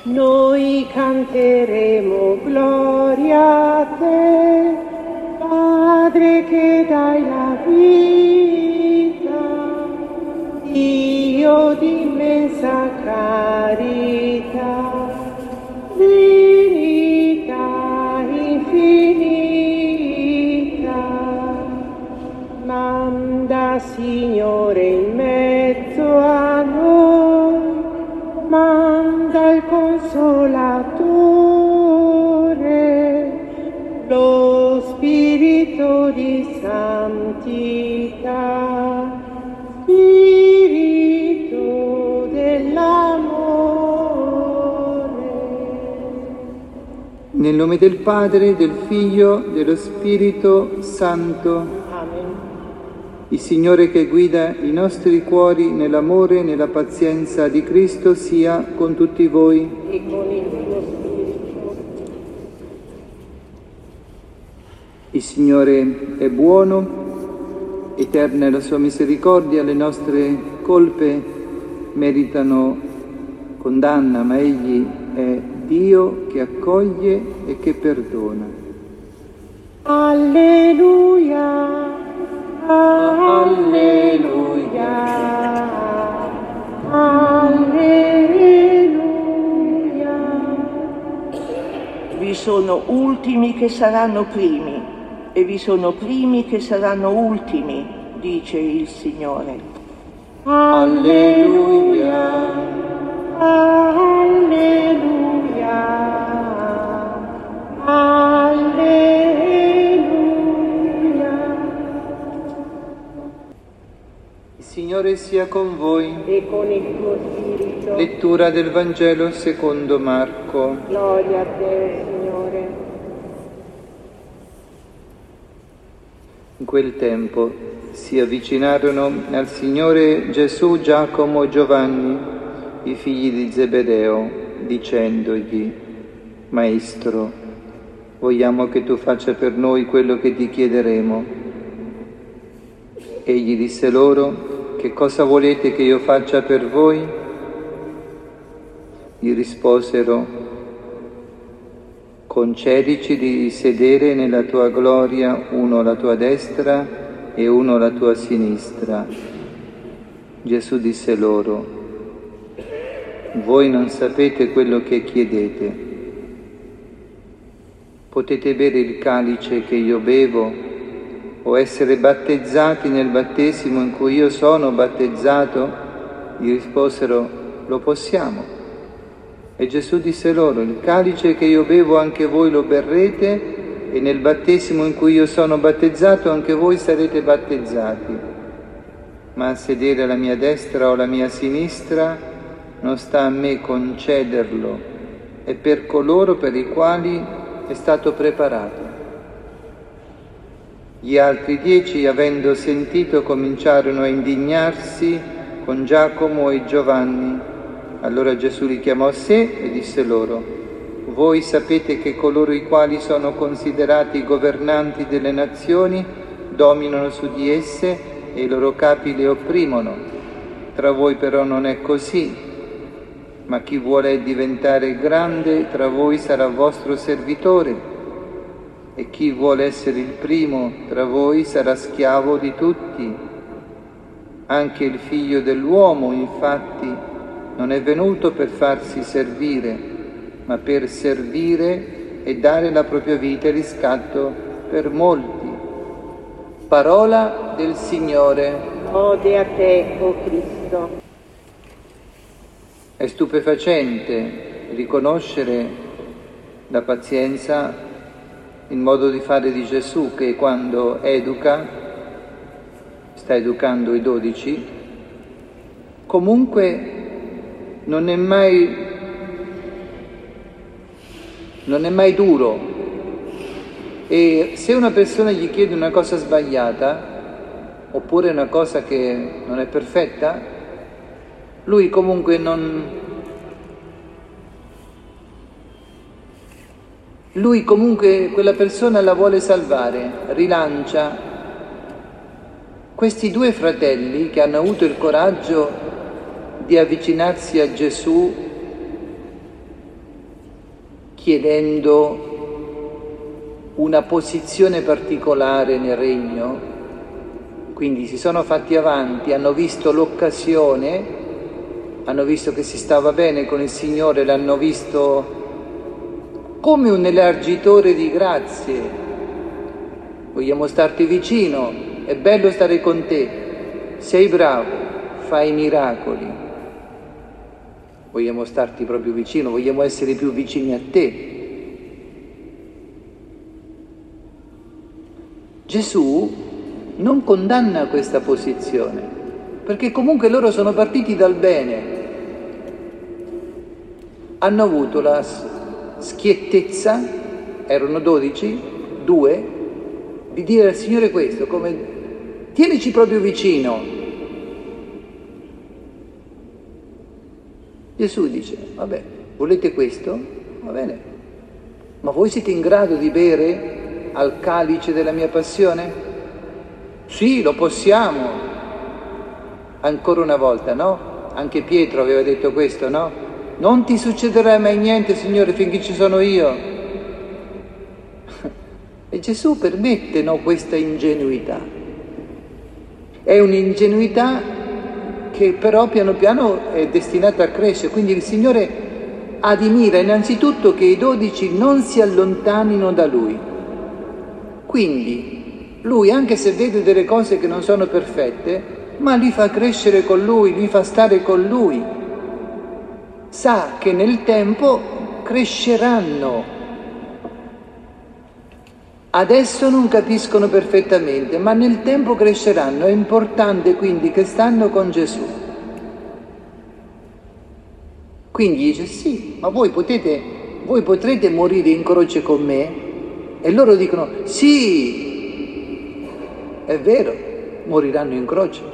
Noi canteremo gloria a te, Padre che dai la vita, Dio di immensa carità, divinità infinita. Manda, Signore, in mezzo a noi, manda il Consolatore, lo Spirito di santità, Spirito dell'amore. Nel nome del Padre, del Figlio, dello Spirito Santo. Il Signore che guida i nostri cuori nell'amore e nella pazienza di Cristo sia con tutti voi. E con il tuo spirito. Il Signore è buono, eterna è la sua misericordia, le nostre colpe meritano condanna, ma Egli è Dio che accoglie e che perdona. Alleluia. Alleluia, alleluia. Vi sono ultimi che saranno primi e vi sono primi che saranno ultimi, dice il Signore. Alleluia, alleluia, alleluia. Il Signore sia con voi. E con il tuo spirito. Lettura del Vangelo secondo Marco. Gloria a te, Signore. In quel tempo si avvicinarono al Signore Gesù, Giacomo e Giovanni, i figli di Zebedeo, dicendogli: Maestro, vogliamo che tu faccia per noi quello che ti chiederemo. Egli disse loro: che cosa volete che io faccia per voi? Gli risposero: concedici di sedere nella tua gloria, uno alla tua destra e uno alla tua sinistra. Gesù disse loro: voi non sapete quello che chiedete. Potete bere il calice che io bevo o essere battezzati nel battesimo in cui io sono battezzato? Gli risposero: lo possiamo. E Gesù disse loro: il calice che io bevo anche voi lo berrete, e nel battesimo in cui io sono battezzato anche voi sarete battezzati. Ma a sedere alla mia destra o alla mia sinistra non sta a me concederlo, è per coloro per i quali è stato preparato. Gli altri 10, avendo sentito, cominciarono a indignarsi con Giacomo e Giovanni. Allora Gesù li chiamò a sé e disse loro: voi sapete che coloro i quali sono considerati governanti delle nazioni dominano su di esse e i loro capi le opprimono. Tra voi però non è così, ma chi vuole diventare grande tra voi sarà vostro servitore, e chi vuole essere il primo tra voi sarà schiavo di tutti. Anche il Figlio dell'uomo, infatti, non è venuto per farsi servire, ma per servire e dare la propria vita in riscatto per molti. Parola del Signore. Lode a te, o Cristo. È stupefacente riconoscere la pazienza, il modo di fare di Gesù, che quando sta educando i 12, comunque non è mai duro. E se una persona gli chiede una cosa sbagliata, oppure una cosa che non è perfetta, lui comunque quella persona la vuole salvare, rilancia. Questi due fratelli che hanno avuto il coraggio di avvicinarsi a Gesù chiedendo una posizione particolare nel regno, quindi si sono fatti avanti, hanno visto l'occasione, hanno visto che si stava bene con il Signore, l'hanno visto come un elargitore di grazie. Vogliamo starti vicino, è bello stare con te, sei bravo, fai miracoli. Vogliamo starti proprio vicino, vogliamo essere più vicini a te. Gesù non condanna questa posizione, perché comunque loro sono partiti dal bene, hanno avuto la schiettezza, erano 12, 2, di dire al Signore questo, come tienici proprio vicino. Gesù dice, vabbè, volete questo? Va bene, ma voi siete in grado di bere al calice della mia passione? Sì, lo possiamo. Ancora una volta, no? Anche Pietro aveva detto questo, no? Non ti succederà mai niente, Signore, finché ci sono io. E Gesù permette, no, questa ingenuità. È un'ingenuità che però piano piano è destinata a crescere. Quindi il Signore ha di mira innanzitutto che i 12 non si allontanino da Lui. Quindi Lui, anche se vede delle cose che non sono perfette, ma li fa crescere con Lui, li fa stare con Lui. Sa che nel tempo cresceranno. Adesso non capiscono perfettamente, ma nel tempo cresceranno. È importante quindi che stanno con Gesù. Quindi dice, sì, ma voi potrete morire in croce con me? E loro dicono, sì, è vero, moriranno in croce.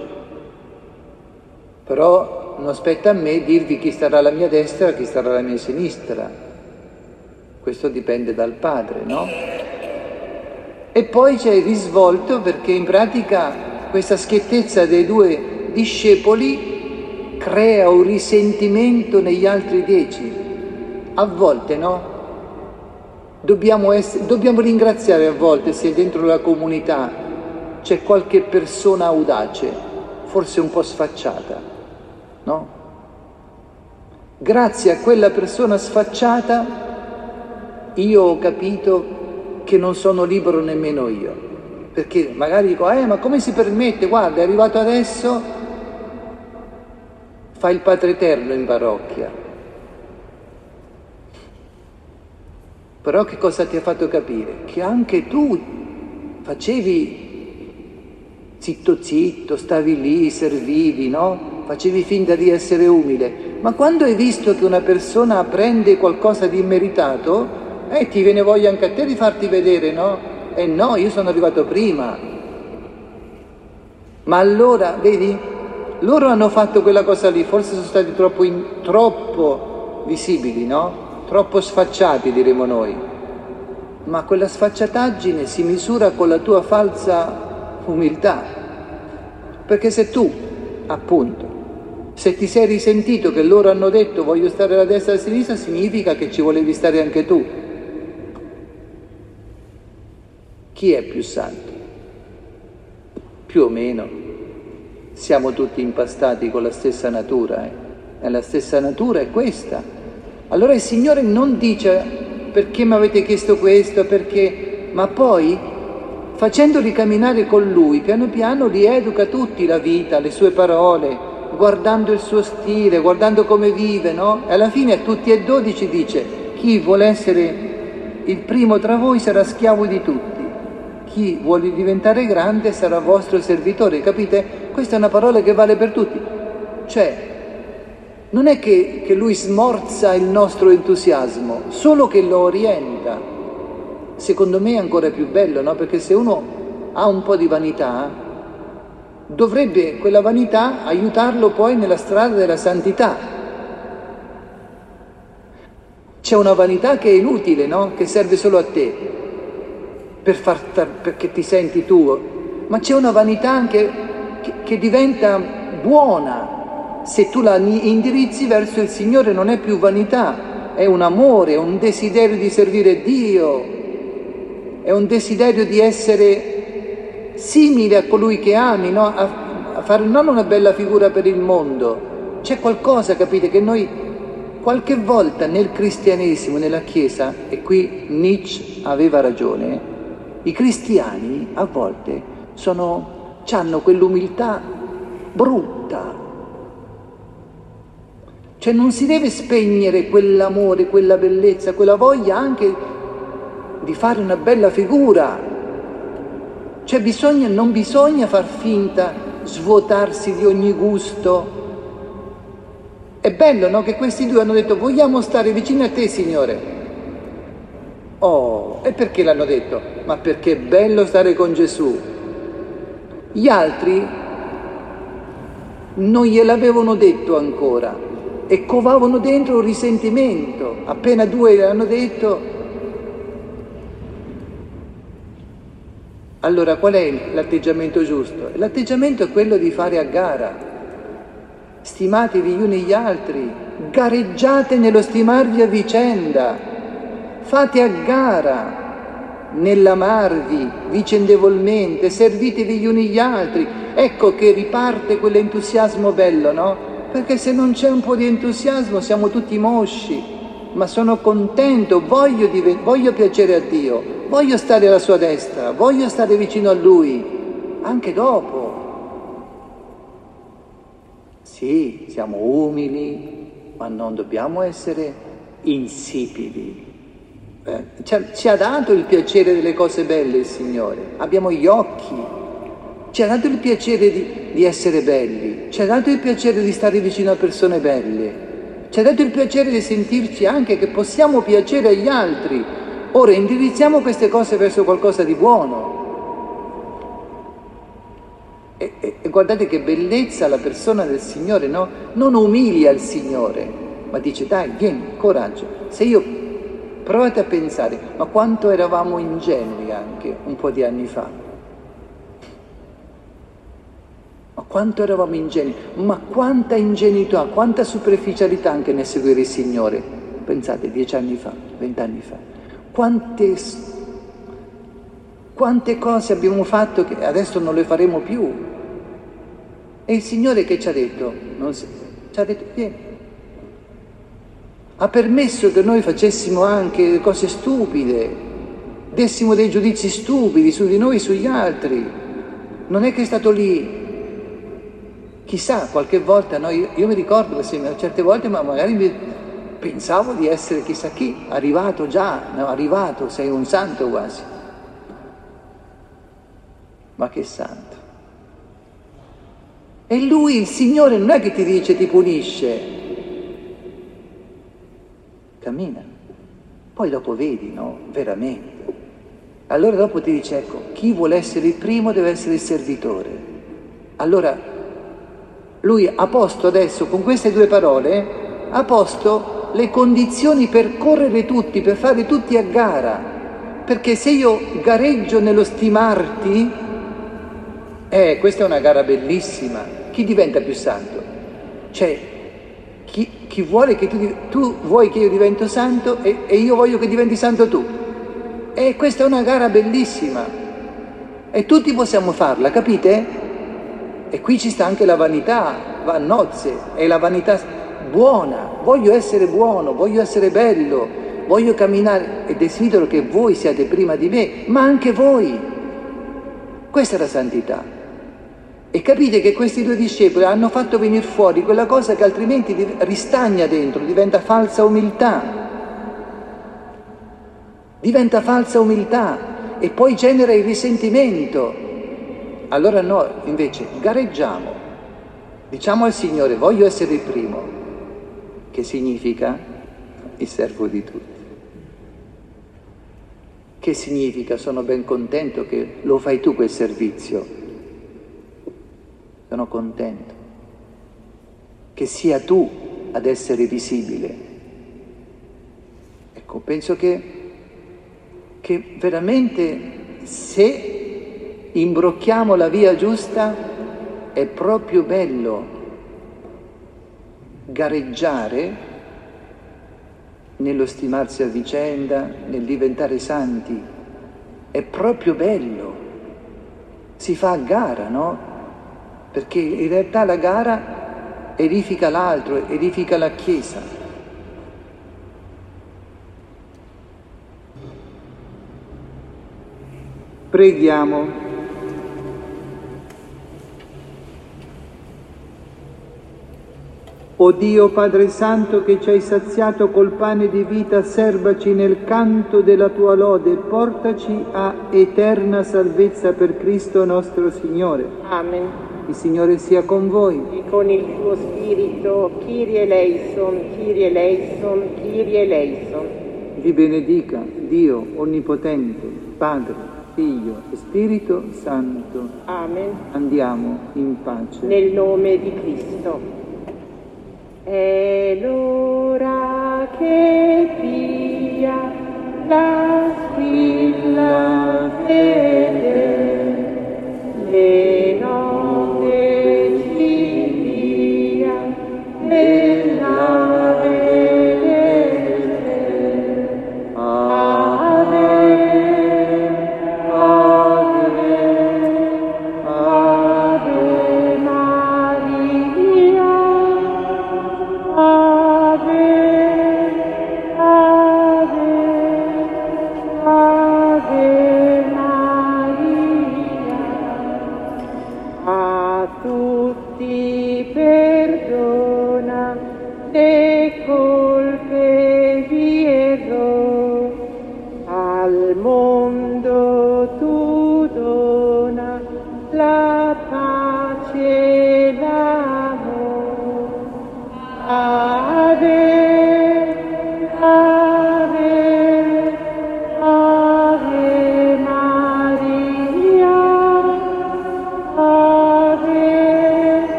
Però non spetta a me dirvi chi starà alla mia destra e chi starà alla mia sinistra. Questo dipende dal Padre, no? E poi c'è il risvolto, perché in pratica questa schiettezza dei 2 discepoli crea un risentimento negli altri 10. A volte, no? Dobbiamo ringraziare a volte se dentro la comunità c'è qualche persona audace, forse un po' sfacciata, no? Grazie a quella persona sfacciata io ho capito che non sono libero nemmeno io, perché magari dico, ma come si permette, guarda, è arrivato adesso, fa il Padre Eterno in parrocchia. Però che cosa ti ha fatto capire? Che anche tu facevi zitto, stavi lì, servivi, no? Facevi finta di essere umile. Ma quando hai visto che una persona prende qualcosa di immeritato, ti viene voglia anche a te di farti vedere, no? No, io sono arrivato prima. Ma allora, vedi, loro hanno fatto quella cosa lì, forse sono stati troppo visibili, no? Troppo sfacciati, diremo noi, ma quella sfacciataggine si misura con la tua falsa umiltà, perché se tu, appunto, se ti sei risentito che loro hanno detto voglio stare alla destra e alla sinistra, significa che ci volevi stare anche tu. Chi è più santo? Più o meno, siamo tutti impastati con la stessa natura, e la stessa natura è questa. Allora il Signore non dice perché mi avete chiesto questo, perché, ma poi facendoli camminare con Lui, piano piano li educa tutti, la vita, le sue parole, guardando il suo stile, guardando come vive, no? E alla fine a tutti e 12 dice, chi vuole essere il primo tra voi sarà schiavo di tutti, chi vuole diventare grande sarà vostro servitore, capite? Questa è una parola che vale per tutti, cioè non è che Lui smorza il nostro entusiasmo, solo che lo orienta. Secondo me è ancora più bello, no? Perché se uno ha un po' di vanità, dovrebbe quella vanità aiutarlo poi nella strada della santità. C'è una vanità che è inutile, no? Che serve solo a te, perché ti senti tuo, ma c'è una vanità anche che diventa buona. Se tu la indirizzi verso il Signore non è più vanità, è un amore, è un desiderio di servire Dio, è un desiderio di essere simile a colui che ami, no? A fare non una bella figura per il mondo. C'è qualcosa, capite, che noi qualche volta nel cristianesimo, nella Chiesa, e qui Nietzsche aveva ragione, i cristiani a volte hanno quell'umiltà brutta. Cioè non si deve spegnere quell'amore, quella bellezza, quella voglia anche di fare una bella figura. Cioè non bisogna far finta, svuotarsi di ogni gusto. È bello, no? Che questi due hanno detto: vogliamo stare vicini a te, Signore. Oh, e perché l'hanno detto? Ma perché è bello stare con Gesù. Gli altri non gliel'avevano detto ancora e covavano dentro un risentimento. Appena due l'hanno detto, allora qual è l'atteggiamento giusto? L'atteggiamento è quello di fare a gara. Stimatevi gli uni gli altri, gareggiate nello stimarvi a vicenda, fate a gara nell'amarvi vicendevolmente, servitevi gli uni gli altri. Ecco che riparte quell'entusiasmo bello, no? Perché se non c'è un po' di entusiasmo siamo tutti mosci. Ma sono contento, voglio piacere a Dio, voglio stare alla sua destra, voglio stare vicino a Lui, anche dopo. Sì, siamo umili, ma non dobbiamo essere insipidi. Ci ha dato il piacere delle cose belle il Signore, abbiamo gli occhi, ci ha dato il piacere di essere belli, ci ha dato il piacere di stare vicino a persone belle, ci ha dato il piacere di sentirci anche che possiamo piacere agli altri. Ora indirizziamo queste cose verso qualcosa di buono. E guardate che bellezza la persona del Signore, no? Non umilia il Signore, ma dice: dai, vieni, coraggio. Se io, provate a pensare, ma quanto eravamo ingenui anche un po' di anni fa. Ma quanto eravamo ingenui, ma quanta ingenuità, quanta superficialità anche nel seguire il Signore. Pensate, 10 anni fa, 20 anni fa, quante cose abbiamo fatto che adesso non le faremo più. E il Signore che ci ha detto? Ci ha detto: vieni. Ha permesso che noi facessimo anche cose stupide, dessimo dei giudizi stupidi su di noi e sugli altri. Non è che è stato lì. Chissà, qualche volta io mi ricordo che certe volte magari pensavo di essere chissà chi, arrivato già, no, arrivato, sei un santo quasi. Ma che santo. E Lui, il Signore, non è che ti dice, ti punisce. Cammina. Poi dopo vedi, no? Veramente. Allora dopo ti dice: ecco, chi vuole essere il primo deve essere il servitore. Allora Lui ha posto adesso, con queste due parole, ha posto le condizioni per correre tutti, per fare tutti a gara. Perché se io gareggio nello stimarti, questa è una gara bellissima. Chi diventa più santo? Cioè, chi vuole che tu vuoi che io divento santo e io voglio che diventi santo tu. E questa è una gara bellissima. E tutti possiamo farla, capite? E qui ci sta anche la vanità, va a nozze, è la vanità buona. Voglio essere buono, voglio essere bello, voglio camminare e desidero che voi siate prima di me, ma anche voi. Questa è la santità. E capite che questi due discepoli hanno fatto venire fuori quella cosa che altrimenti ristagna dentro, diventa falsa umiltà. Diventa falsa umiltà e poi genera il risentimento. Allora noi invece gareggiamo, diciamo al Signore: voglio essere il primo, che significa il servo di tutti. Che significa? Sono ben contento che lo fai tu quel servizio, sono contento che sia tu ad essere visibile. Ecco, penso che veramente se imbrocchiamo la via giusta è proprio bello gareggiare nello stimarsi a vicenda, nel diventare santi. È proprio bello. Si fa a gara, no? Perché in realtà la gara edifica l'altro, edifica la Chiesa. Preghiamo. O Dio Padre Santo, che ci hai saziato col pane di vita, serbaci nel canto della tua lode, portaci a eterna salvezza per Cristo nostro Signore. Amen. Il Signore sia con voi. E con il tuo spirito, Kyrie eleison, Kyrie eleison, Kyrie eleison. Vi benedica Dio Onnipotente, Padre, Figlio e Spirito Santo. Amen. Andiamo in pace. Nel nome di Cristo. È l'ora